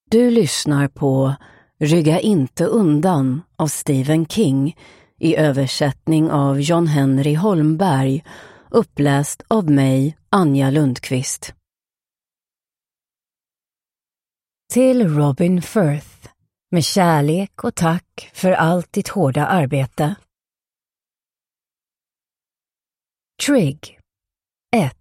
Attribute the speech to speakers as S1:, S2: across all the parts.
S1: Du lyssnar på Rygga inte undan av Stephen King i översättning av John Henry Holmberg, uppläst av mig, Anja Lundqvist. Till Robin Firth, med kärlek och tack för allt ditt hårda arbete. Trigg 1.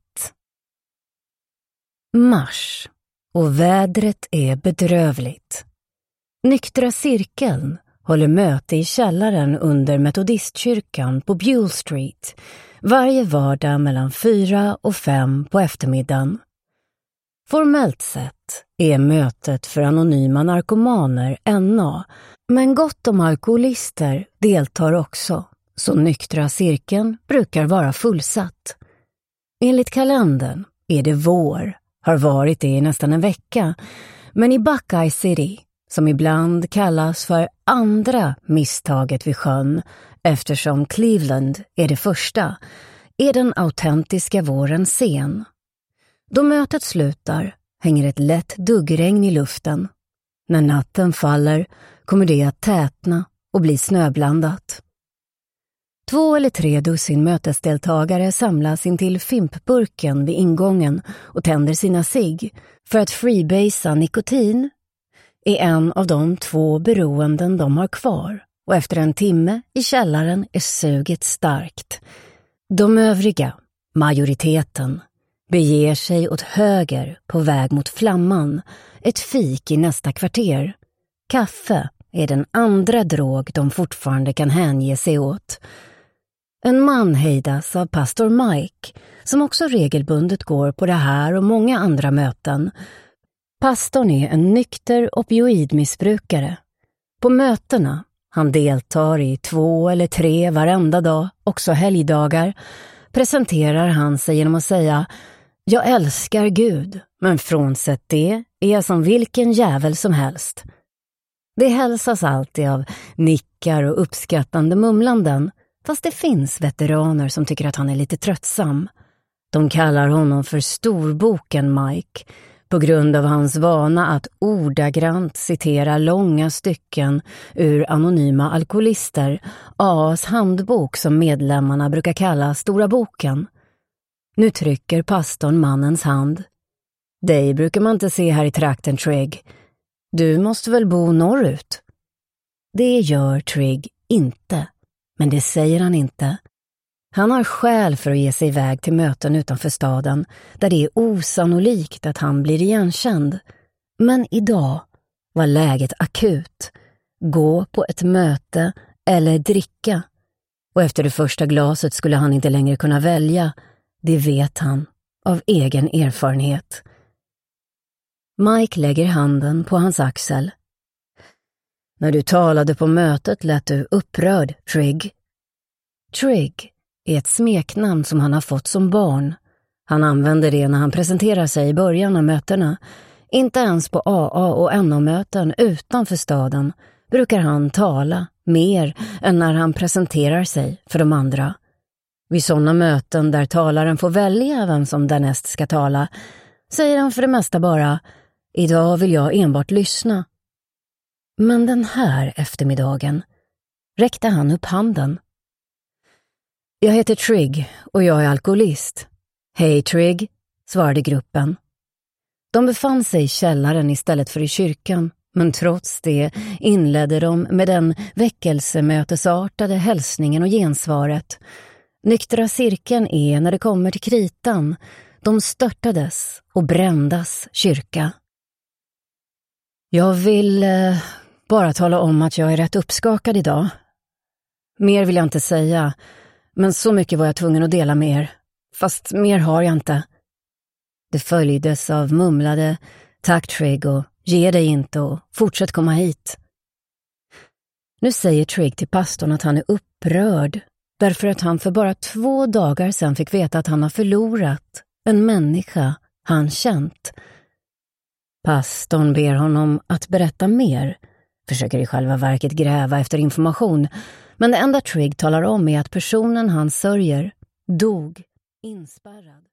S1: Mars och vädret är bedrövligt. Nyktra cirkeln håller möte i källaren under metodistkyrkan på Buell Street varje vardag mellan 4 och 5 på eftermiddagen. Formellt sett är mötet för anonyma narkomaner NA, men gott om alkoholister deltar också, så nyktra cirkeln brukar vara fullsatt. Enligt kalendern är det vår, har varit det i nästan en vecka, men i Buckeye City, som ibland kallas för andra misstaget vid sjön eftersom Cleveland är det första, är den autentiska våren sen. Då mötet slutar hänger ett lätt duggregn i luften. När natten faller kommer det att tätna och bli snöblandat. 2 eller 3 dussin mötesdeltagare samlas in till fimpburken vid ingången och tänder sina cigg för att freebasea nikotin är en av de 2 beroenden de har kvar, och efter en timme i källaren är suget starkt. De övriga, majoriteten, beger sig åt höger på väg mot Flamman, ett fik i nästa kvarter. Kaffe är den andra drog de fortfarande kan hänge sig åt. En man hejdas av pastor Mike, som också regelbundet går på det här och många andra möten. Pastorn är en nykter opioidmissbrukare. På mötena, han deltar i 2 eller 3 varenda dag, också helgdagar, presenterar han sig genom att säga: "Jag älskar Gud, men frånsett det är jag som vilken jävel som helst." Det hälsas alltid av nickar och uppskattande mumlanden, fast det finns veteraner som tycker att han är lite tröttsam. De kallar honom för storboken Mike, på grund av hans vana att ordagrant citera långa stycken ur Anonyma alkoholister, AAs handbok som medlemmarna brukar kalla Stora boken. Nu trycker pastorn mannens hand. "Dig brukar man inte se här i trakten, Trigg. Du måste väl bo norrut?" Det gör Trigg inte, men det säger han inte. Han har skäl för att ge sig iväg till möten utanför staden, där det är osannolikt att han blir igenkänd. Men idag var läget akut. Gå på ett möte eller dricka. Och efter det första glaset skulle han inte längre kunna välja. Det vet han av egen erfarenhet. Mike lägger handen på hans axel. "När du talade på mötet lät du upprörd, Trigg." Trigg är ett smeknamn som han har fått som barn. Han använder det när han presenterar sig i början av mötena. Inte ens på AA och NA-möten utanför staden brukar han tala mer än när han presenterar sig för de andra. Vid sådana möten där talaren får välja vem som därnäst ska tala säger han för det mesta bara: "Idag vill jag enbart lyssna." Men den här eftermiddagen räckte han upp handen. "Jag heter Trigg och jag är alkoholist." "Hej Trigg", svarade gruppen. De befann sig i källaren istället för i kyrkan, men trots det inledde de med den väckelsemötesartade hälsningen och gensvaret. Nyktra cirkeln är, när det kommer till kritan, de störtades och brändas kyrka. "Jag vill bara tala om att jag är rätt uppskakad idag. Mer vill jag inte säga, men så mycket var jag tvungen att dela med er. Fast mer har jag inte." Det följdes av mumlade "Tack Trigg" och "Ge dig inte" och "Fortsätt komma hit." Nu säger Trigg till pastorn att han är upprörd därför att han för bara 2 dagar sedan fick veta att han har förlorat en människa han känt. Pastorn ber honom att berätta mer, försöker i själva verket gräva efter information, men det enda Trigg talar om är att personen han sörjer dog inspärrad.